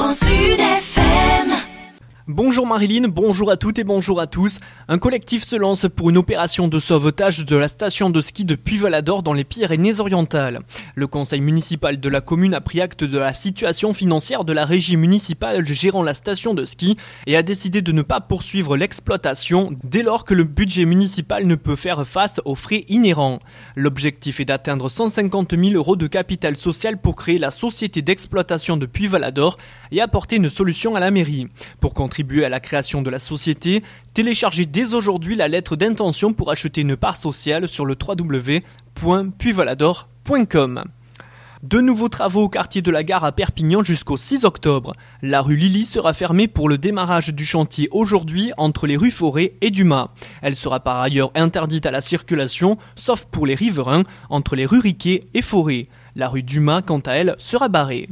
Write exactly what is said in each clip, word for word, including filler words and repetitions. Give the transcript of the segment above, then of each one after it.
Grand Sud F M. Bonjour Marilyn, bonjour à toutes et bonjour à tous. Un collectif se lance pour une opération de sauvetage de la station de ski de Puy-Valador dans les Pyrénées-Orientales. Le conseil municipal de la commune a pris acte de la situation financière de la régie municipale gérant la station de ski et a décidé de ne pas poursuivre l'exploitation dès lors que le budget municipal ne peut faire face aux frais inhérents. L'objectif est d'atteindre cent cinquante mille euros de capital social pour créer la société d'exploitation de Puy-Valador et apporter une solution à la mairie. Pour contribuer à la création de la société, téléchargez dès aujourd'hui la lettre d'intention pour acheter une part sociale sur le w w w point puy-valador point com. De nouveaux travaux au quartier de la Gare à Perpignan jusqu'au six octobre. La rue Lily sera fermée pour le démarrage du chantier aujourd'hui entre les rues Forêt et Dumas. Elle sera par ailleurs interdite à la circulation, sauf pour les riverains, entre les rues Riquet et Forêt. La rue Dumas, quant à elle, sera barrée.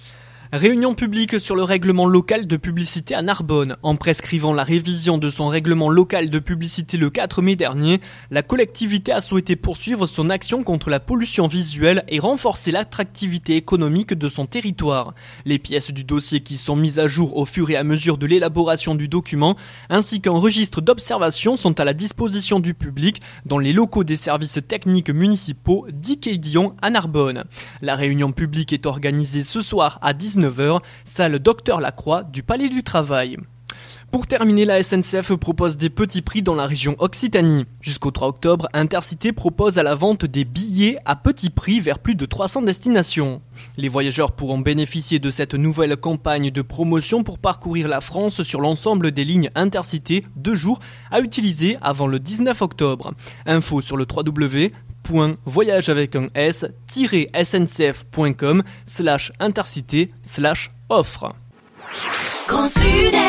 Réunion publique sur le règlement local de publicité à Narbonne. En prescrivant la révision de son règlement local de publicité le quatre mai dernier, la collectivité a souhaité poursuivre son action contre la pollution visuelle et renforcer l'attractivité économique de son territoire. Les pièces du dossier qui sont mises à jour au fur et à mesure de l'élaboration du document, ainsi qu'un registre d'observation sont à la disposition du public dans les locaux des services techniques municipaux d'Iquédillon à Narbonne. La réunion publique est organisée ce soir à dix-neuf heures, salle Docteur Lacroix du Palais du Travail. Pour terminer, la S N C F propose des petits prix dans la région Occitanie. Jusqu'au trois octobre, Intercité propose à la vente des billets à petit prix vers plus de trois cents destinations. Les voyageurs pourront bénéficier de cette nouvelle campagne de promotion pour parcourir la France sur l'ensemble des lignes Intercité, deux jours à utiliser avant le dix-neuf octobre. Info sur le w w w point voyage avec un s tiret s n c f point com slash intercité slash offre. Grand Sud